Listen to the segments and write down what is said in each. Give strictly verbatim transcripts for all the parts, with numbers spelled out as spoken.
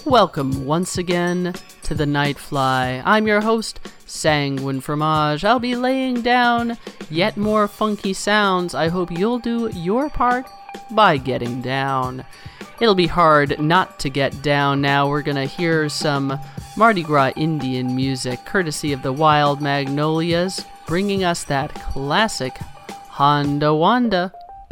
Welcome once again to the Nightfly. I'm your host, Sanguine Fromage. I'll be laying down yet more funky sounds. I hope you'll do your part by getting down. It'll be hard not to get down now. We're gonna hear some Mardi Gras Indian music, courtesy of the Wild Magnolias, bringing us that classic Honda Wanda.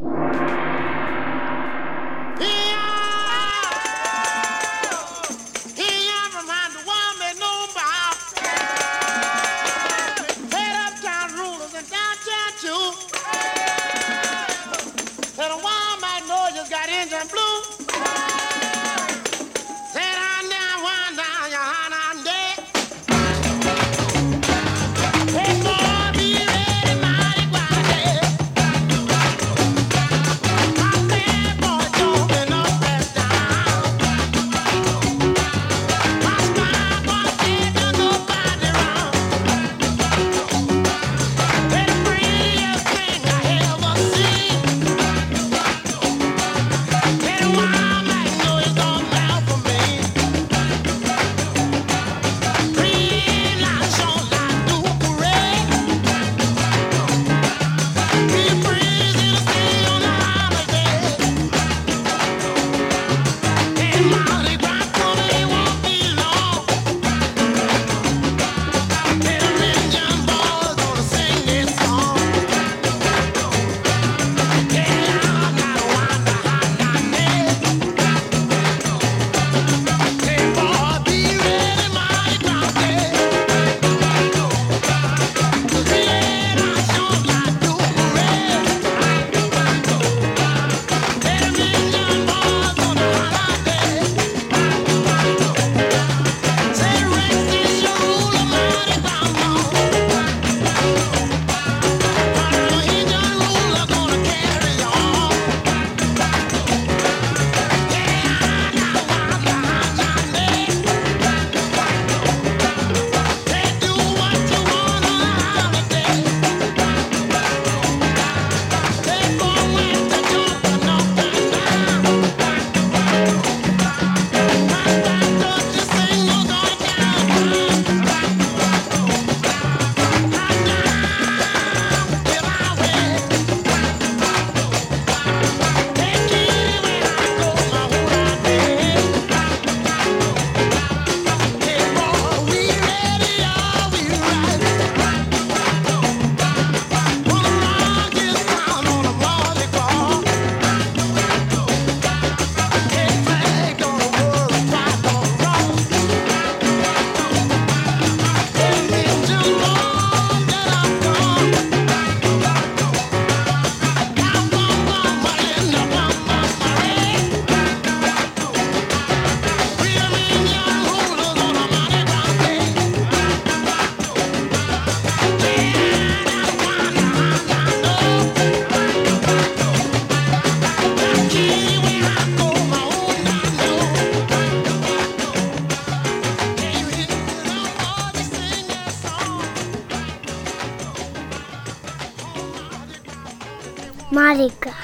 Mardi Gras.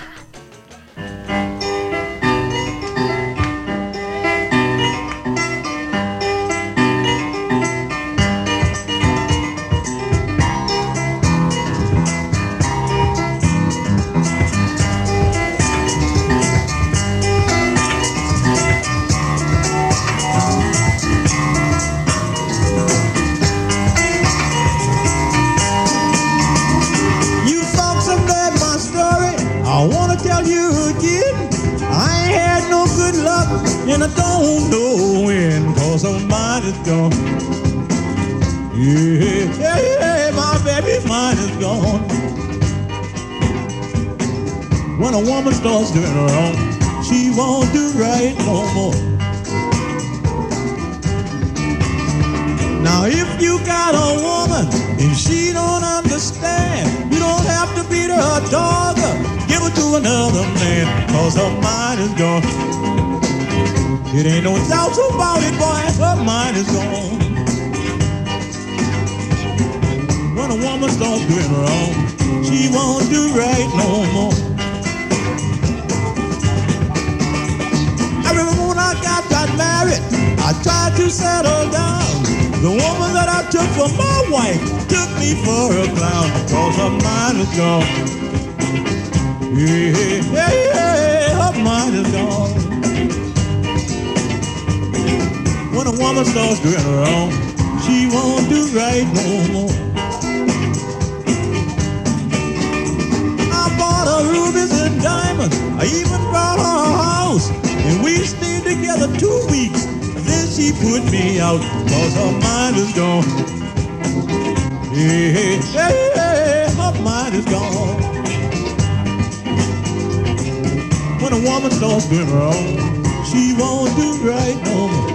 And I don't know when, cause her mind is gone. Yeah, yeah, yeah, my baby's mind is gone. When a woman starts doing wrong, she won't do right no more. Now if you got a woman and she don't understand, you don't have to beat her or dog her, give her to another man, cause her mind is gone. It ain't no doubt about it, boy, her mind is gone. When a woman starts doing wrong, she won't do right no more. I remember when I got got married, I tried to settle down. The woman that I took for my wife took me for a clown because her mind is gone. Yeah, yeah, yeah, her mind is gone. When a woman starts doing wrong, she won't do right no more. I bought her rubies and diamonds. I even brought her a house. And we stayed together two weeks. Then she put me out cause her mind is gone. Yeah, yeah, yeah, her mind is gone. When a woman starts doing wrong, she won't do right no more.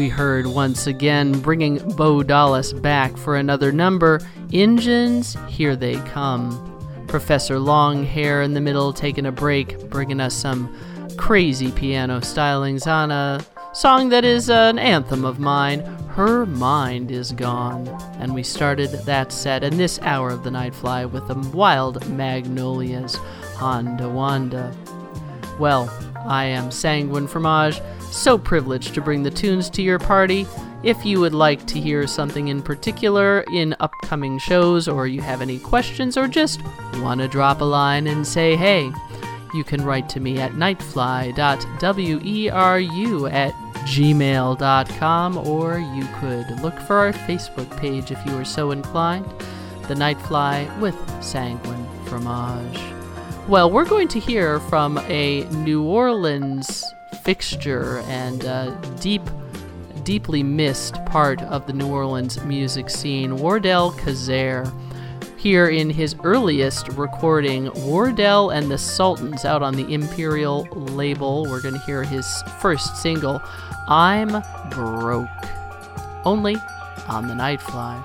We heard once again, bringing Bo Dallas back for another number, Engines, Here They Come. Professor Longhair in the middle taking a break, bringing us some crazy piano stylings on a song that is an anthem of mine, Her Mind Is Gone. And we started that set in this hour of the Nightfly with the Wild Magnolias, Honda Wanda. Well, I am Sanguine Fromage, so privileged to bring the tunes to your party. If you would like to hear something in particular in upcoming shows, or you have any questions, or just want to drop a line and say hey, you can write to me at nightfly dot weru at gmail dot com, or you could look for our Facebook page if you are so inclined, The Nightfly with Sanguine Fromage. Well, we're going to hear from a New Orleans fixture and uh, deep, deeply missed part of the New Orleans music scene, Wardell Kazare. Here in his earliest recording, Wardell and the Sultans, out on the Imperial label. We're going to hear his first single, I'm Broke, only on the Nightfly.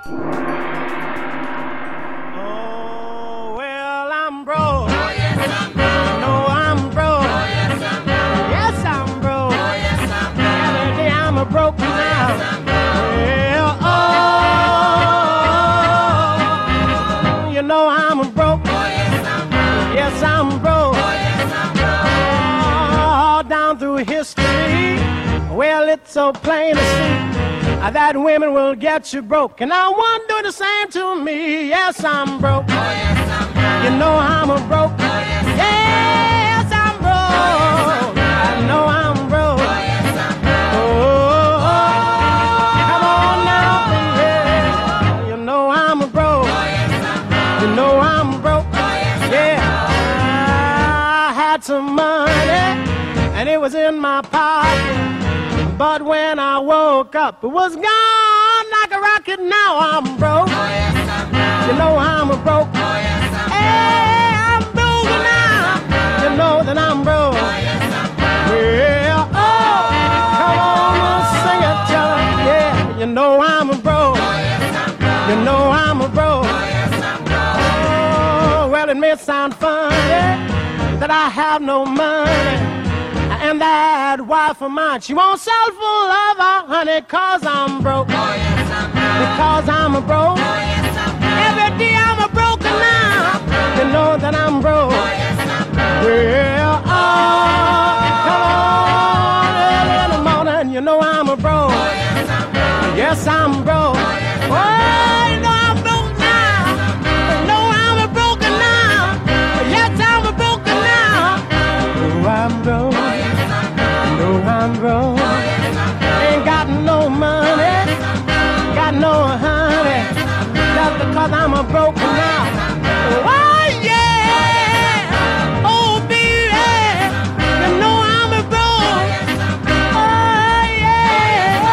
Oh, well, I'm broke. Oh, yes, I'm broke. No, I'm broke. Oh, yes, I'm broke. Yes, I'm broke. Oh, yes, I'm broke. Every day I'm a broke now. Yes, I'm broke. Well, oh, you know I'm a broke. Oh, yes, I'm broke. Yes, I'm broke. Oh, yes, I'm broke. All down through history, well, it's so plain to see uh, that women will get you broke, and I want to do the same to me. Yes, I'm broke. Oh, yes, I'm broke. You know I'm a broke. Oh, yes, I'm yes, I'm broke. Oh, yes, I'm broke. I know I'm broke. Oh, yes, I'm broke. Oh, oh, oh, come on now, baby. You know I'm a broke. Oh, yes, I'm broke. You know I'm broke. Oh, yes, I'm yeah. Broke. I had some money, and it was in my pocket. But when I woke up, it was gone like a rocket. Now I'm broke. Oh, yes, I'm broke. You know I'm a broke. Oh, yes, I'm broke. Hey, I'm broke now. I'm you know that I'm broke. Oh, yes, I'm broke. Well, oh, come on, sing it, tell it. Yeah, you know I'm a broke. Oh, yes, I'm broke. You know I'm a broke. Oh, yes, I'm broke. Oh, well, it may sound funny that I have no money. And that wife of mine, she won't sell for love or honey, cause I'm broke. Oh, yes, I'm broke. Because I'm a broke. Oh, yes, I'm broke. Every day I'm a broke now. You know that I'm broke. Oh, yes, I'm broke. Well, oh, come on, early in the morning, you know I'm a broke. Oh, yes, I'm broke. Yes, I'm broke. Oh, yes, I'm broke. Oh, you know I'm broke now. You know I'm a broke now. Yes, I'm a broke now. Oh, I'm broke. I'm broke, ain't got no money, got no honey, just because I'm a broke now. Oh yeah, oh baby, you know I'm a broke. Oh yeah.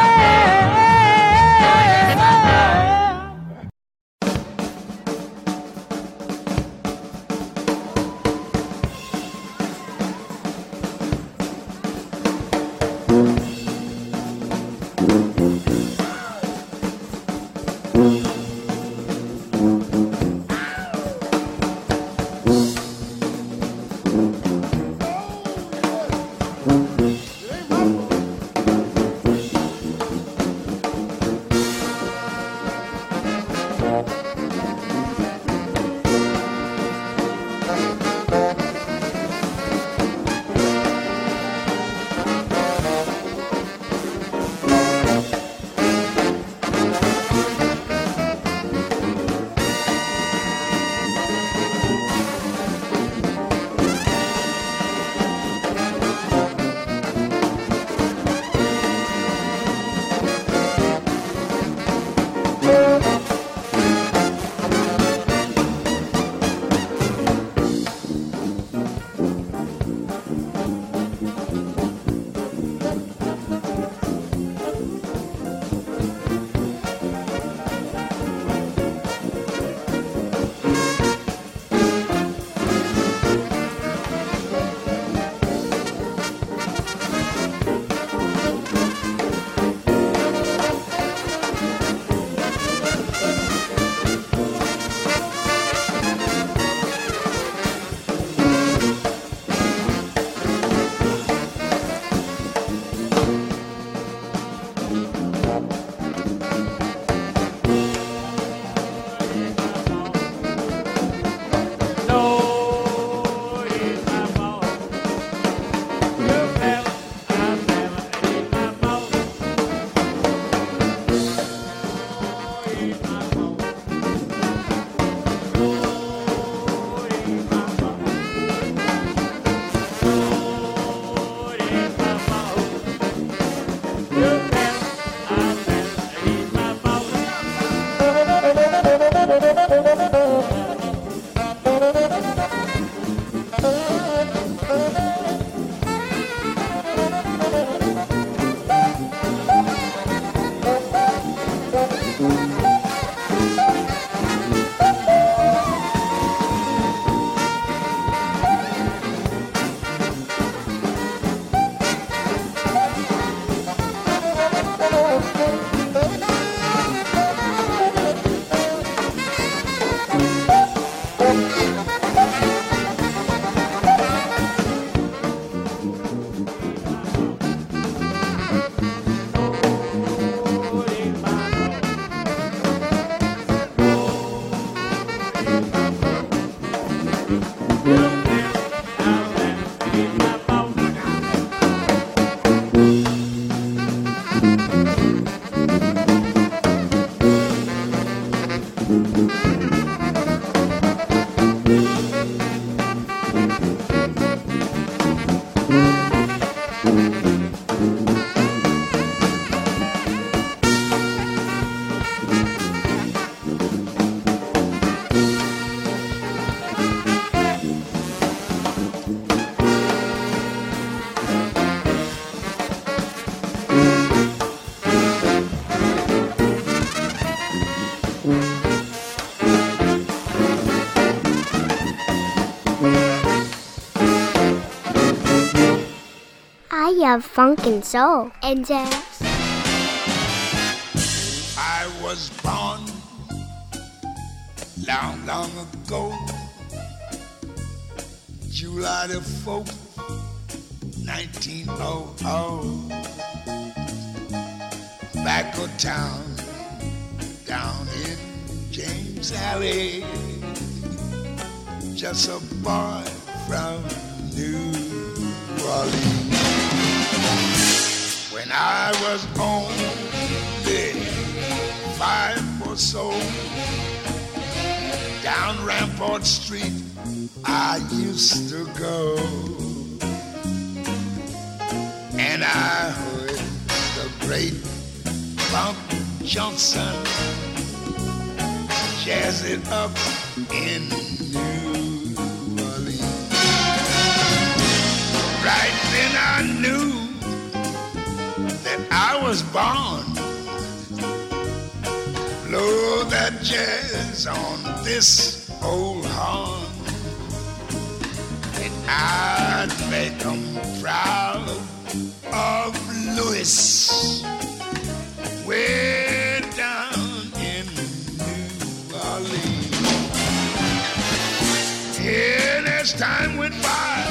of funk and soul and jazz. I was born long, long ago, July the fourth, nineteen hundred, back of town, down in James Alley, just a boy from New Orleans. When I was only five or so, down Rampart Street I used to go, and I heard the great Bunk Johnson jazz it up in New Orleans. Right then I knew that I was born. Blow that jazz on this old horn, and I'd make them proud of Louis, way down in New Orleans. And as time went by,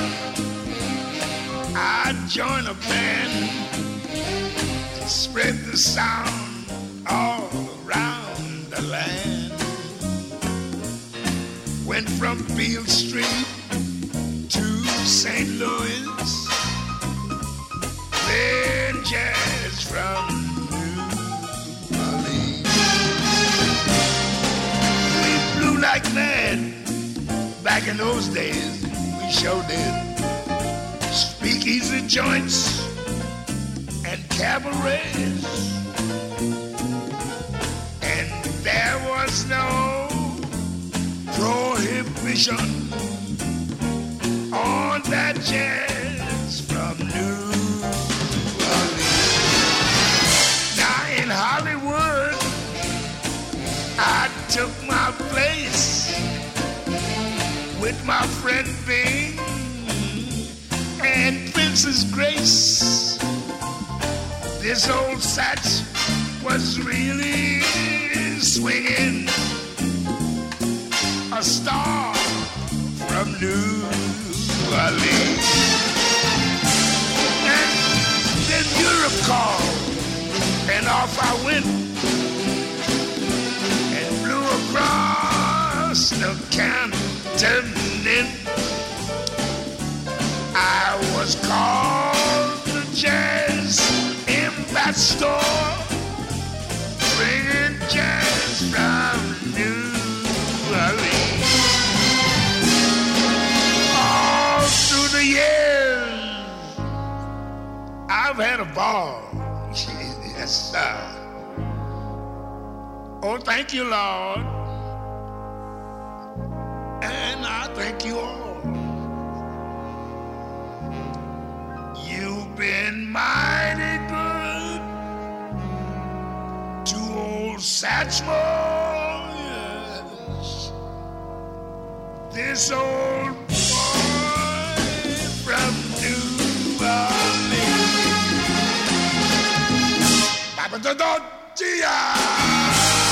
I'd join a band to spread the sound all around the land. Went from Beale Street to Saint Louis, playing jazz from New Orleans. We blew like mad back in those days, we sure did. Speakeasy joints and cabarets, and there was no prohibition on that jazz from New Orleans. Now in Hollywood, I took my place with my friend Bing and Princess Grace. This old Satch was really swinging, a star from New Orleans. And then Europe called, and off I went, and blew across the continent. I was called the Jazz Ambassador, bringing jazz from New Orleans. All through the years, I've had a ball. Yes, sir. Oh, thank you, Lord. And I thank you all. You've been mighty good to old Satchmo, yes. This old boy from New Orleans. Papa-da-da-dia!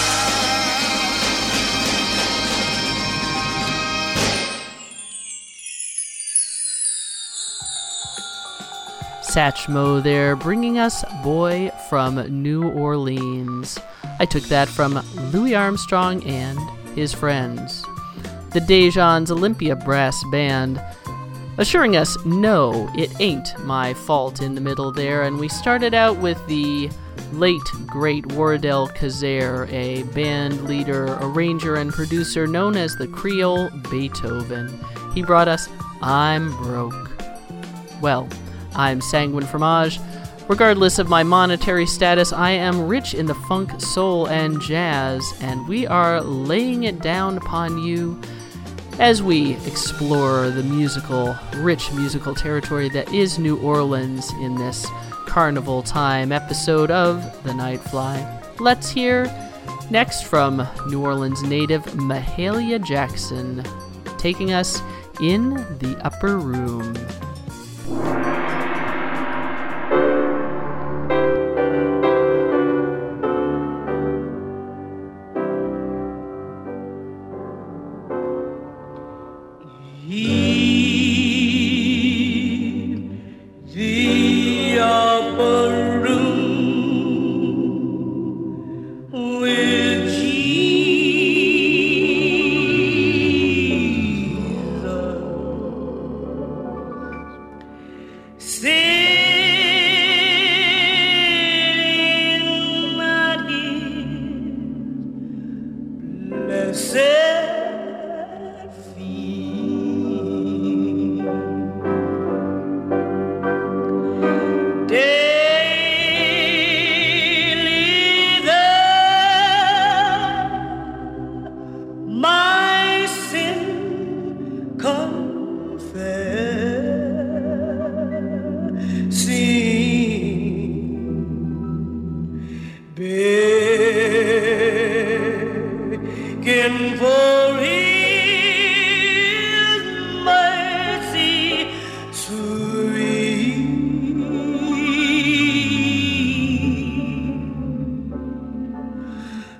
Satchmo there, bringing us Boy from New Orleans. I took that from Louis Armstrong and his friends. The Dejan's Olympia Brass Band, assuring us, no, it ain't my fault in the middle there, and we started out with the late, great Wardell Kazare, a band leader, arranger, and producer known as the Creole Beethoven. He brought us I'm Broke. Well, I'm Sanguine Fromage. Regardless of my monetary status, I am rich in the funk, soul, and jazz, and we are laying it down upon you as we explore the musical, rich musical territory that is New Orleans in this carnival time episode of The Nightfly. Let's hear next from New Orleans native Mahalia Jackson, taking us in the upper room.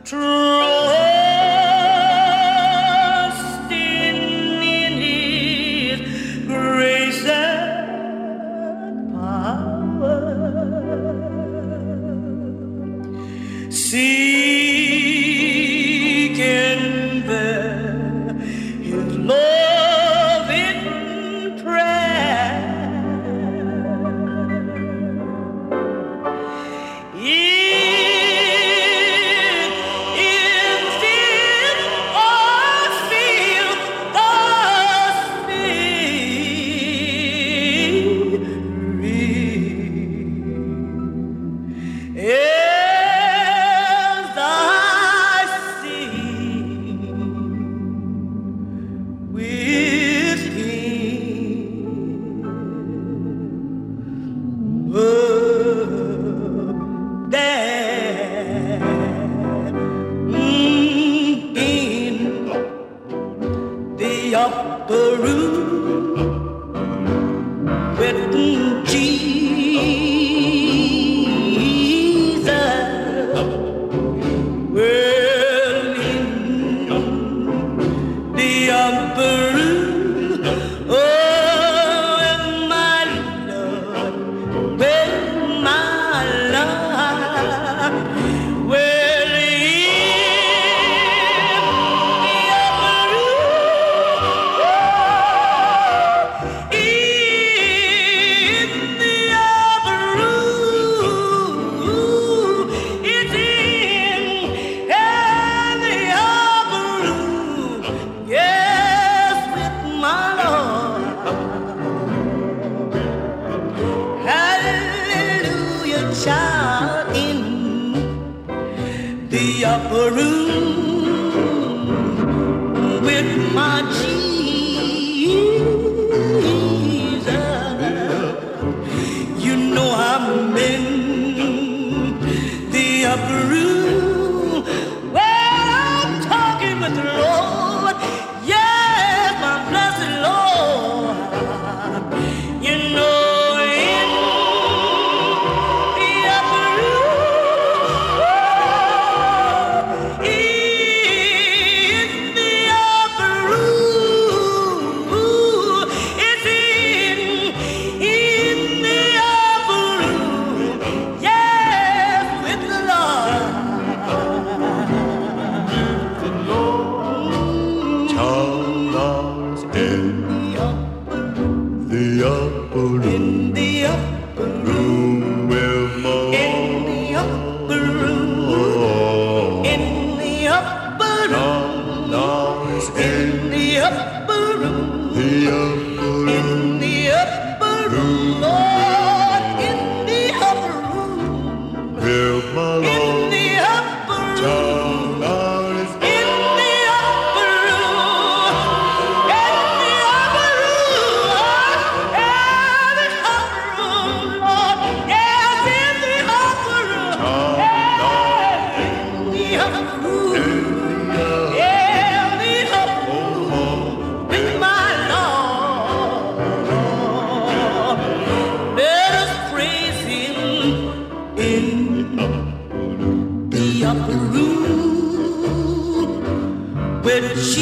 trusting in His grace and power, seeking there His love in prayer. Upper room with Jesus, well in the upper room, oh, with my Lord, with my Lord, well in the upper room. Child in the upper room with my Jesus. You know I'm in the upper room where I'm talking with the Lord. Yes, my blessed Lord. You know. In the upper room, with my in the upper room, in the upper room, in the upper room, in the upper room, Lord, in the upper room, with my Lord, in the upper room, in the upper room, in the upper room. Yes, in the upper room, in the upper room, yeah, the upper room, with my Lord. Let us praise Him in the upper room with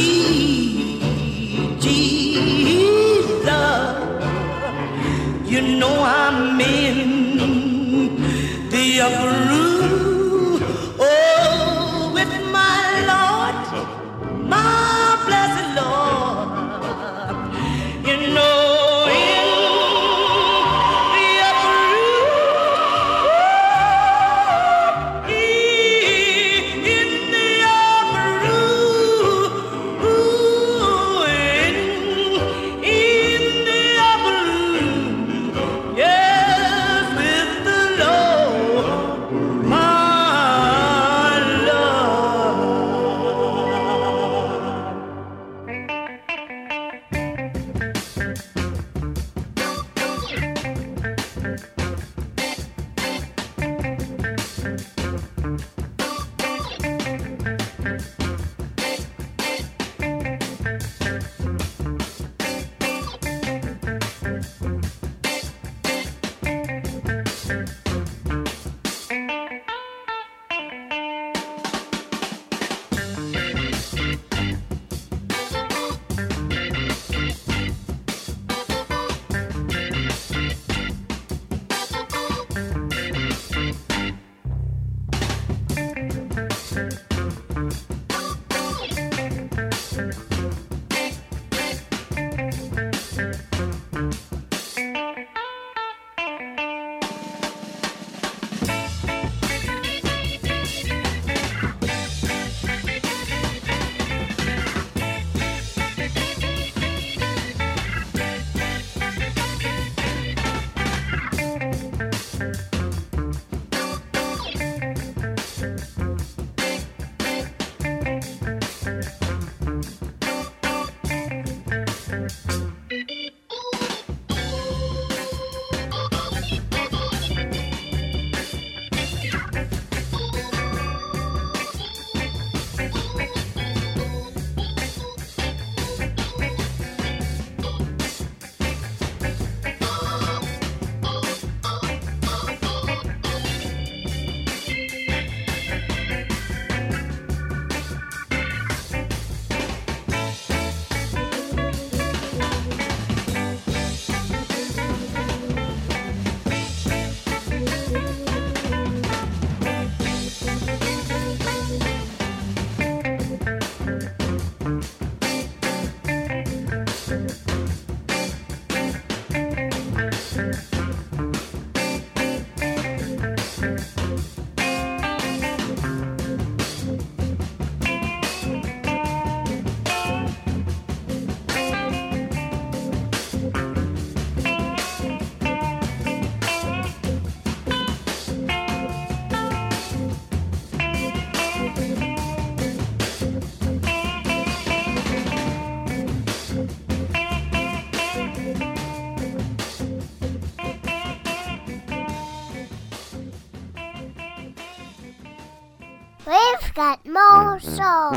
Jesus. You know I'm in the upper room, oh, with my Lord, my blessed Lord. You know in the upper room, in the upper room, in, in the upper room. Yes, with the Lord. They've got more soul.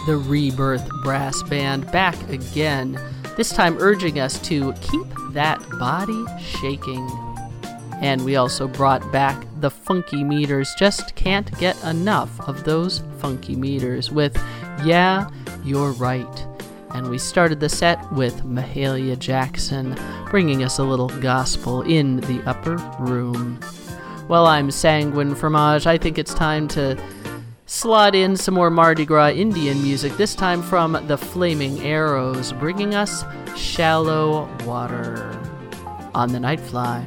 the Rebirth Brass Band back again, this time urging us to keep that body shaking. And we also brought back the Funky Meters. Just can't get enough of those Funky Meters with Yeah, You're Right. And we started the set with Mahalia Jackson, bringing us a little gospel in the upper room. Well, I'm Sanguine Fromage. I think it's time to slot in some more Mardi Gras Indian music, this time from the Flaming Arrows, bringing us Shallow Water on the Nightfly.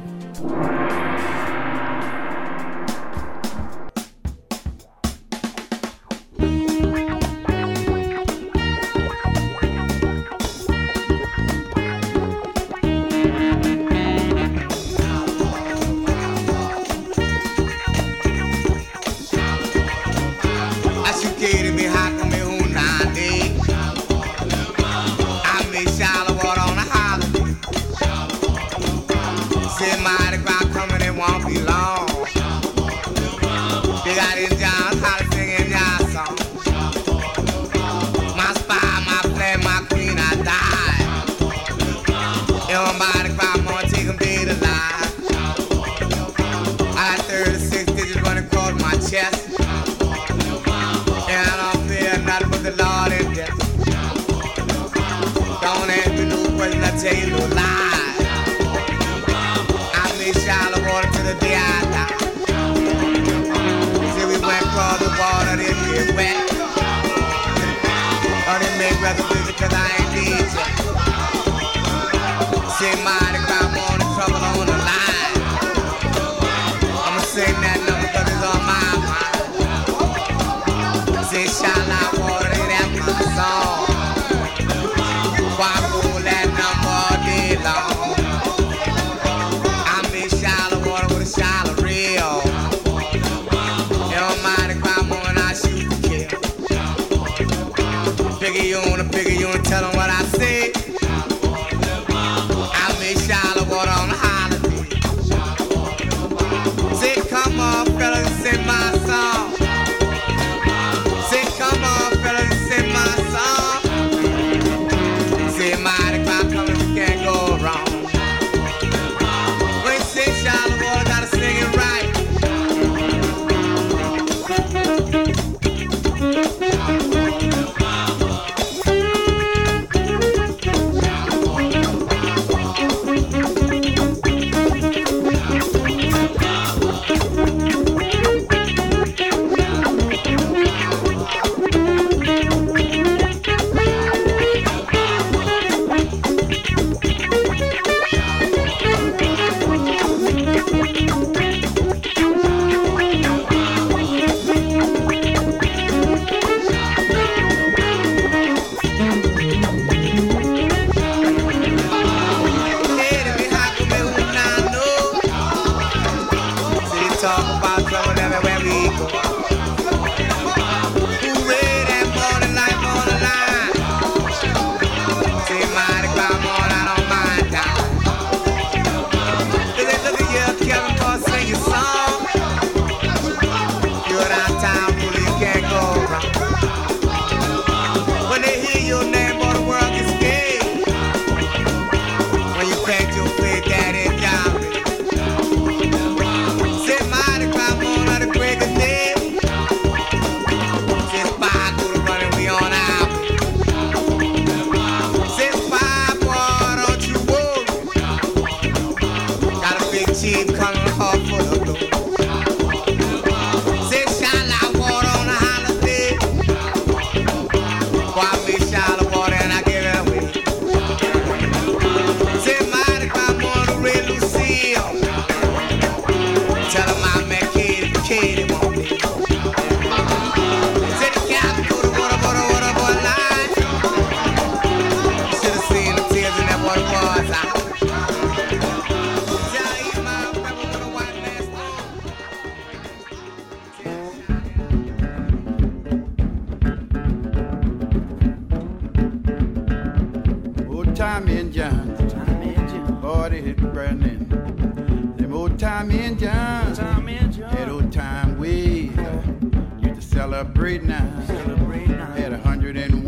Celebrate now. Celebrate now. At a hundred and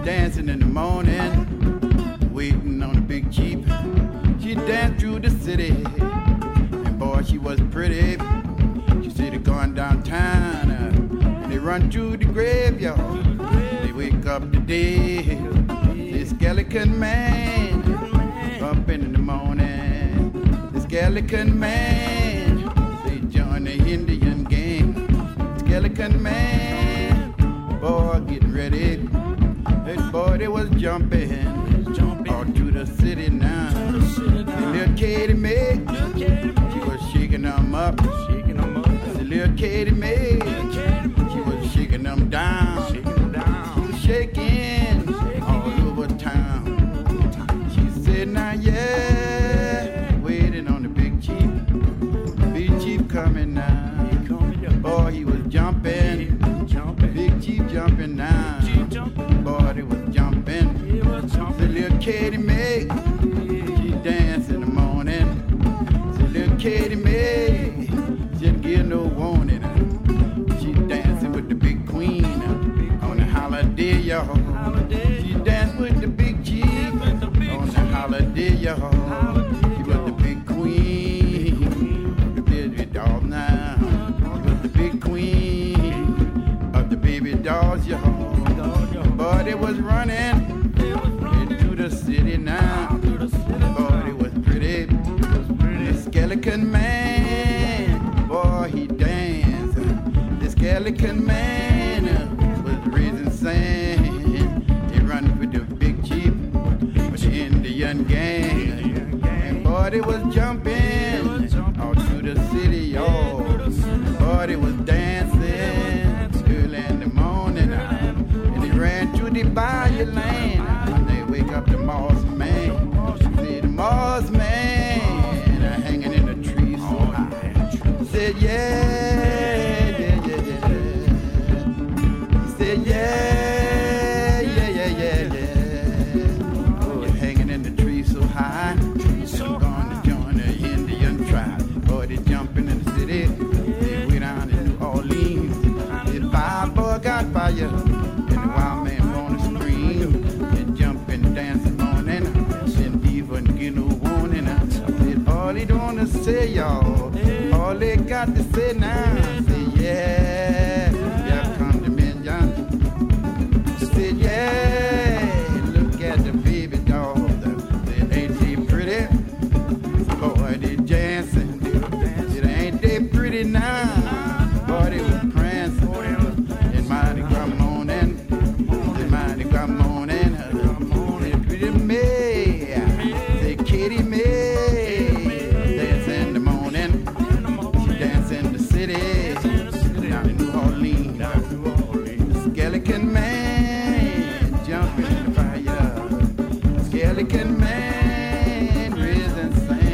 dancing in the morning, waiting on a big Jeep. She danced through the city, and boy, she was pretty. She said they're going downtown, uh, and they run through the graveyard. They wake up the dead, the skeleton man, bumping in the morning. The skeleton man, they join the Indian gang. Skeleton man, boy, getting ready. That boy, they was jumping, all through the city now. And little Katie Mae, she was shaking them up. I said, little Katie Mae, she was shaking them down. She was shaking all over town. She said, now yeah, waiting on the big chief. Big chief coming now. Boy, he was jumping. Big chief jumping now. Boy, they was jumping. The little Katie Mae, she danced in the morning. The little Katie Mae, she didn't give no warning. She dancing with the big queen on the holiday, y'all. She danced with the big chief on the holiday, y'all. She was the big queen of the baby doll now. She was the big queen of the baby dolls, y'all. Boy, they was running into the city now. Boy, they was pretty. The skeleton man, boy, he danced. The skeleton man was raising sand. He run with the big chief, with the Indian gang. And boy, they was jumping all through the city, y'all. Boy, they was dancing early in the morning. And they ran through the bayou land. And they wake up the Moss man. See the Moss man uh, hanging in the tree so high. He said, yeah, yeah, yeah, yeah. He said, yeah, yeah, yeah, yeah, yeah. Oh, he's hanging in the tree so high. I'm going to join the Indian tribe. Boy, they jumping in the city. They way down in New Orleans. The fire boy got fire. And the wild man wanna scream. And jump and dance in the morning. And even get no warning. Said all they don't wanna say, y'all. All they got to say now. Say yeah, yeah, come to me, John. Said yeah, look at the baby doll. Said ain't they pretty? Boy, they dancing. Said ain't they pretty now? Boy, they was prancing. And mighty come on in. And mighty come on in. Say pretty Mae. Say Katie Mae. Dance in the morning. She dance in the city. Down in New Orleans. The skeleton man jumping in the fire. Skeleton man raising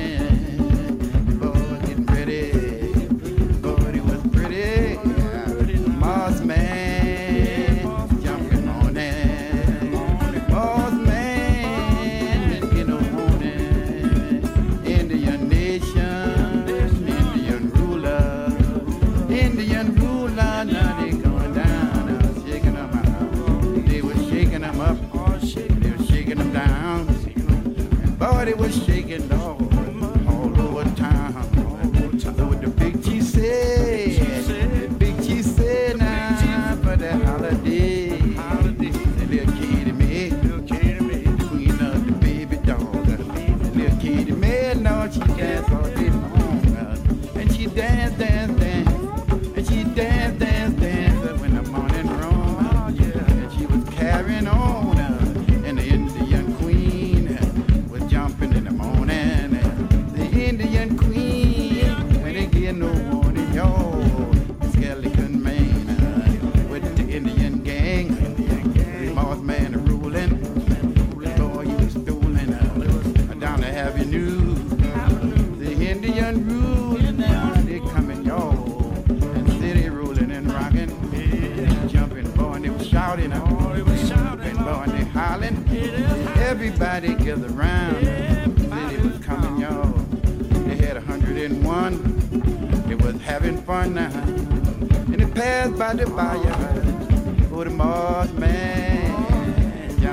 sand. Boy, getting ready. Boy, it was pretty. Moss man jumping on it. Moss man didn't get no warning. Indian nation, Indian ruler, Indian ruler. Now they going down, now shaking them out. They was shaking them up, they was shaking them down. And boy, they was shaking all, all over town. So what the big chief said, the big chief said now for the holiday. The little Katie Mae, the queen of the baby dog. The little Katie Mae, no, she danced all day long. And she danced, danced, danced. And she danced, danced, danced when the morning rolled. And she was carrying on. And the Indian queen was jumping in the morning. The Indian queen, when they get no warning, yo, the skeleton man uh, with the Indian gang, the Moss man ruling, the boy he was stolen uh, down the avenue. The Indian rule, they coming, yo, and city ruling and rocking, jumping, boy, and they was shouting, uh, they was shouting, boy, and they hollering. Everybody gathered around, the city was coming, yo. They had a hundred and one. They was having fun now. And it passed by the fire. Oh, the Moss man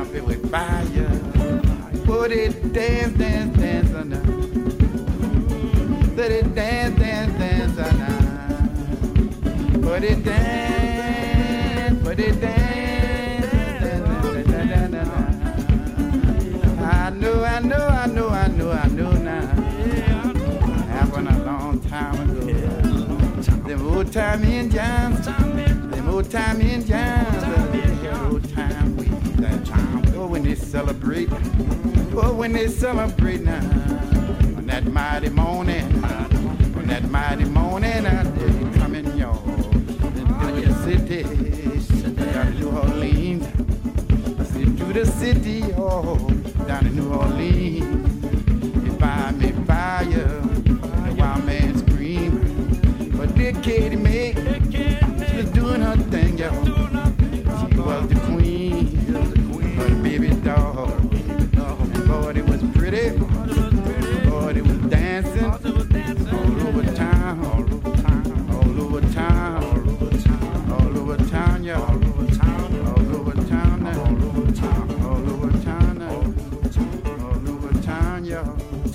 I know, I know, I know, I know now. Happened a long time ago. Them old time Indians, them old time Indians, them old time we that time. Oh, when they celebrate, oh, when they celebrate now, on that mighty morning, on that mighty morning, out there you coming, y'all, to the city, down in New Orleans, to the city, oh, down in New Orleans, you buy me fire, the wild man scream, but did Katie May, she was doing her thing, y'all, she was the queen, but baby dog, and boy, it was pretty, boy, it was dancing, all over town, all over town, all over town, all over town, y'all, all over town, all over town, all over town, all over town, all over town, y'all.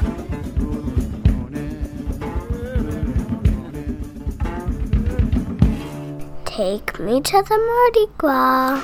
Take me to the Mardi Gras.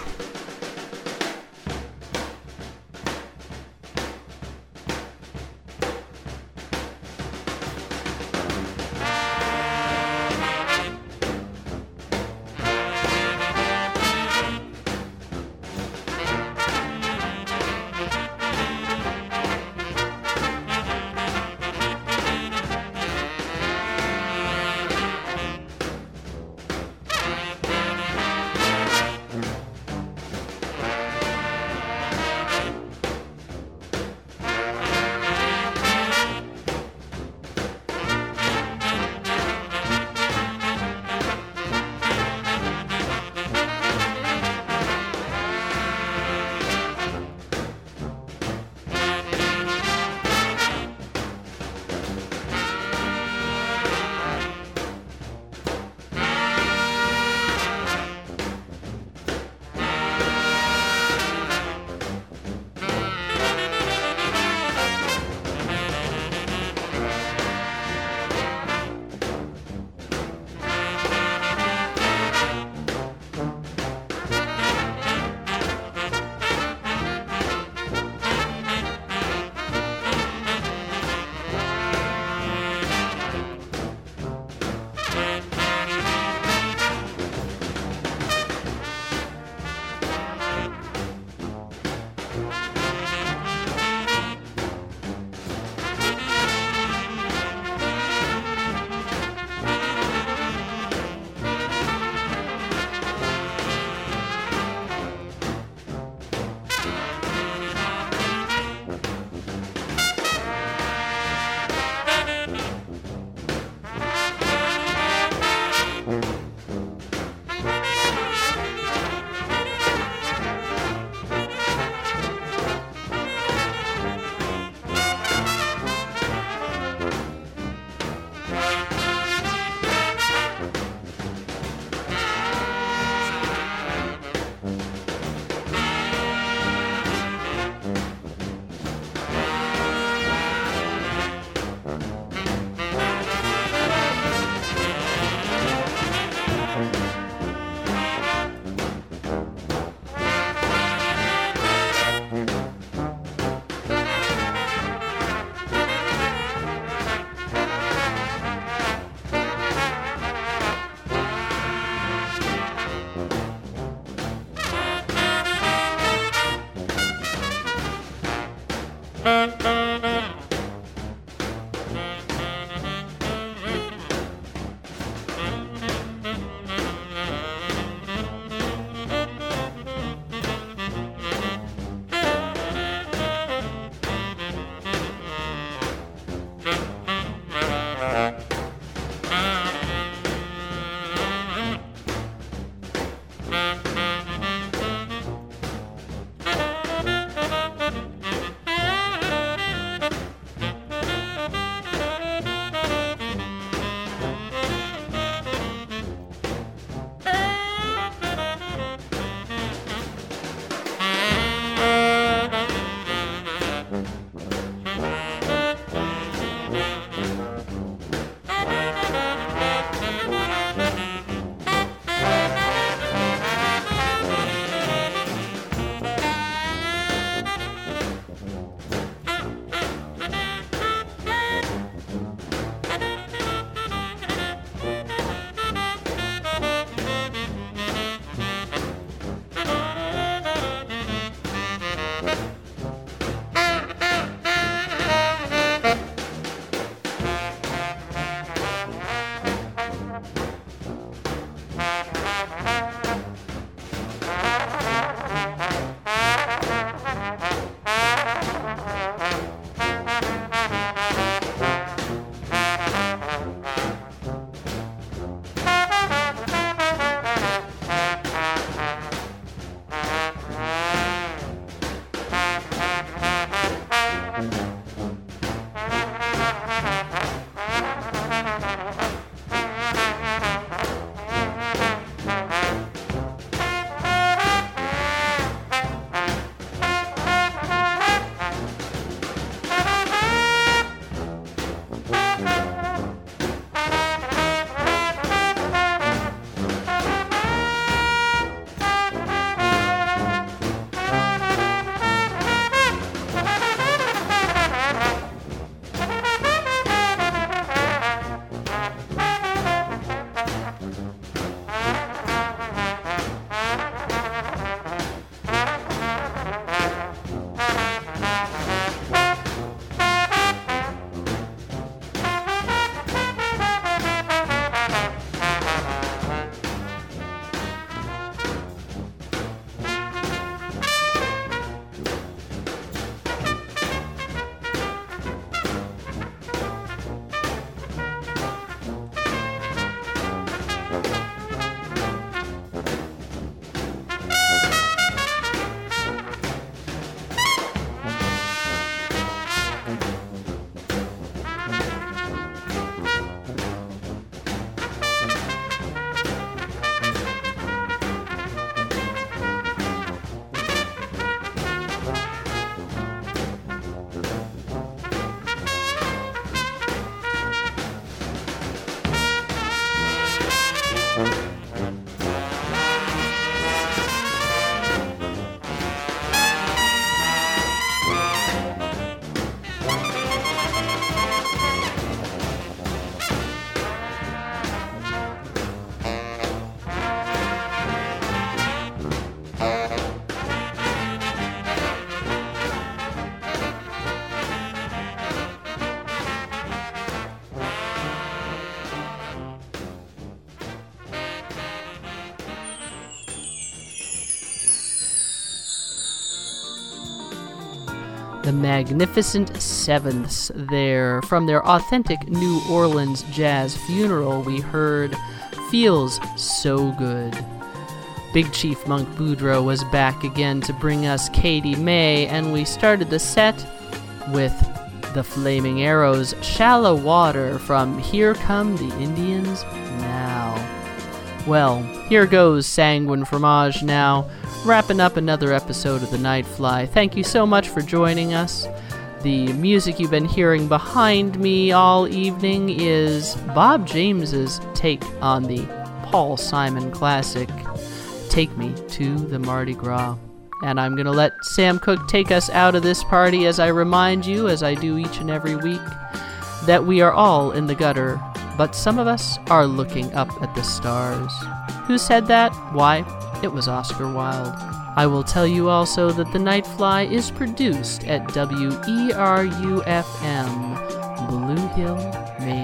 The Magnificent Sevenths there. From their authentic New Orleans jazz funeral, we heard Feels So Good. Big Chief Monk Boudreaux was back again to bring us Katie May, and we started the set with the Flaming Arrows' Shallow Water from Here Come the Indians Now. Well, here goes Sanguine Fromage now, wrapping up another episode of The Nightfly. Thank you so much for joining us. The music you've been hearing behind me all evening is Bob James's take on the Paul Simon classic, Take Me to the Mardi Gras. And I'm going to let Sam Cooke take us out of this party as I remind you, as I do each and every week, that we are all in the gutter, but some of us are looking up at the stars. Who said that? Why, it was Oscar Wilde. I will tell you also that The Nightfly is produced at W E R U F M, Blue Hill, Maine.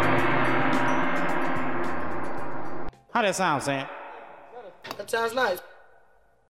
How that sound, Sam? That sounds nice.